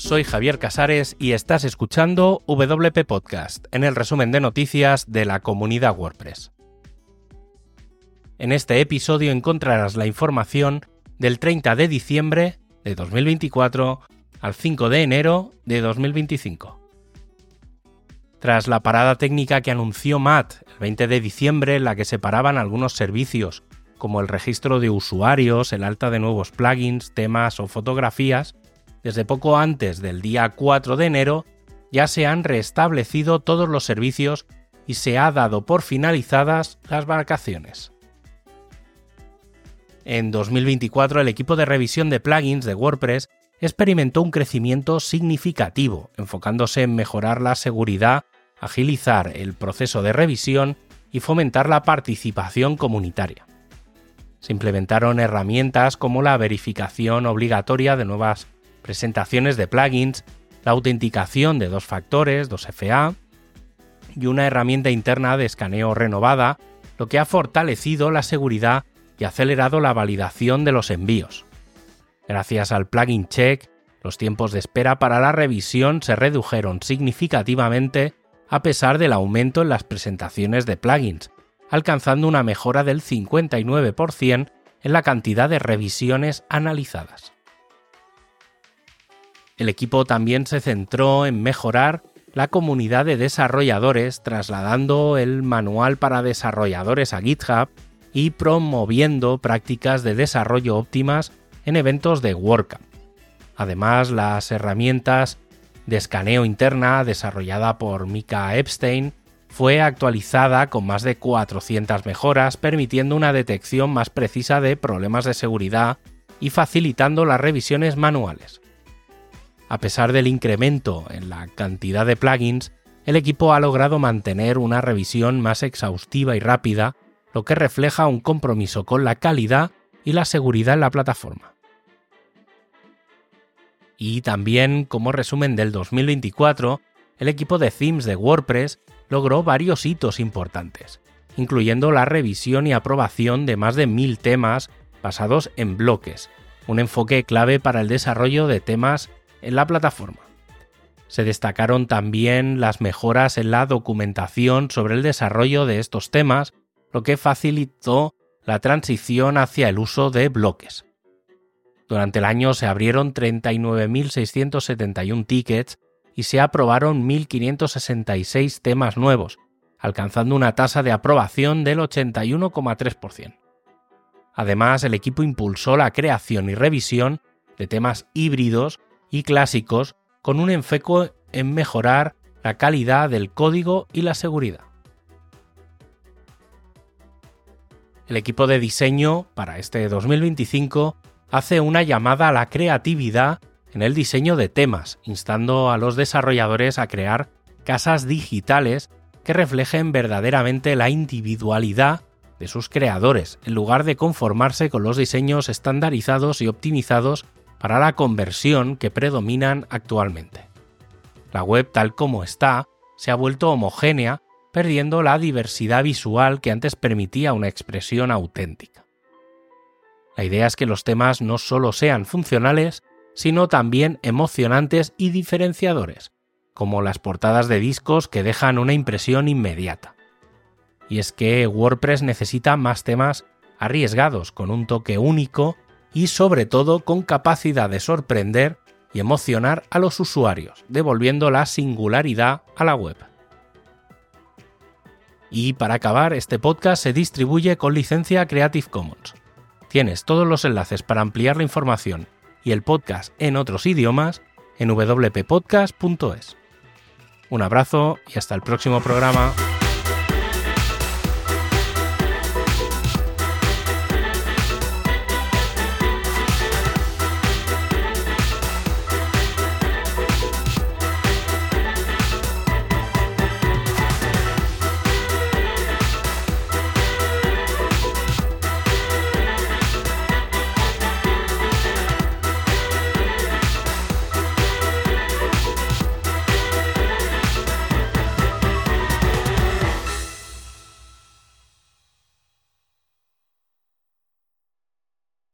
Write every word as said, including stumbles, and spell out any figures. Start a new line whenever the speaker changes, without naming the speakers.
soy Javier Casares y estás escuchando W P Podcast, en el resumen de noticias de la comunidad WordPress. En este episodio encontrarás la información del treinta de diciembre de dos mil veinticuatro al cinco de enero de dos mil veinticinco. Tras la parada técnica que anunció Matt el veinte de diciembre, en la que separaban algunos servicios como el registro de usuarios, el alta de nuevos plugins, temas o fotografías, desde poco antes del día cuatro de enero ya se han restablecido todos los servicios y se ha dado por finalizadas las vacaciones. En dos mil veinticuatro el equipo de revisión de plugins de WordPress experimentó un crecimiento significativo, enfocándose en mejorar la seguridad, agilizar el proceso de revisión y fomentar la participación comunitaria. Se implementaron herramientas como la verificación obligatoria de nuevas presentaciones de plugins, la autenticación de dos factores, dos F A, y una herramienta interna de escaneo renovada, lo que ha fortalecido la seguridad y acelerado la validación de los envíos. Gracias al plugin check, los tiempos de espera para la revisión se redujeron significativamente a pesar del aumento en las presentaciones de plugins, alcanzando una mejora del cincuenta y nueve por ciento en la cantidad de revisiones analizadas. El equipo también se centró en mejorar la comunidad de desarrolladores, trasladando el manual para desarrolladores a GitHub y promoviendo prácticas de desarrollo óptimas en eventos de WordCamp. Además, las herramientas de escaneo interna desarrollada por Mika Epstein fue actualizada con más de cuatrocientas mejoras, permitiendo una detección más precisa de problemas de seguridad y facilitando las revisiones manuales. A pesar del incremento en la cantidad de plugins, el equipo ha logrado mantener una revisión más exhaustiva y rápida, lo que refleja un compromiso con la calidad y la seguridad en la plataforma. Y también, como resumen del dos mil veinticuatro, el equipo de themes de WordPress logró varios hitos importantes, incluyendo la revisión y aprobación de más de mil temas basados en bloques, un enfoque clave para el desarrollo de temas en la plataforma. Se destacaron también las mejoras en la documentación sobre el desarrollo de estos temas, lo que facilitó la transición hacia el uso de bloques. Durante el año se abrieron treinta y nueve mil seiscientos setenta y uno tickets y se aprobaron mil quinientos sesenta y seis temas nuevos, alcanzando una tasa de aprobación del ochenta y uno coma tres por ciento. Además, el equipo impulsó la creación y revisión de temas híbridos y clásicos con un enfoque en mejorar la calidad del código y la seguridad. El equipo de diseño para este dos mil veinticinco hace una llamada a la creatividad en el diseño de temas, instando a los desarrolladores a crear casas digitales que reflejen verdaderamente la individualidad de sus creadores, en lugar de conformarse con los diseños estandarizados y optimizados para la conversión que predominan actualmente. La web tal como está se ha vuelto homogénea, perdiendo la diversidad visual que antes permitía una expresión auténtica. La idea es que los temas no solo sean funcionales, sino también emocionantes y diferenciadores, como las portadas de discos que dejan una impresión inmediata. Y es que WordPress necesita más temas arriesgados, con un toque único y sobre todo con capacidad de sorprender y emocionar a los usuarios, devolviendo la singularidad a la web. Y para acabar, este podcast se distribuye con licencia Creative Commons. Tienes todos los enlaces para ampliar la información y el podcast en otros idiomas en w p podcast punto es. Un abrazo y hasta el próximo programa.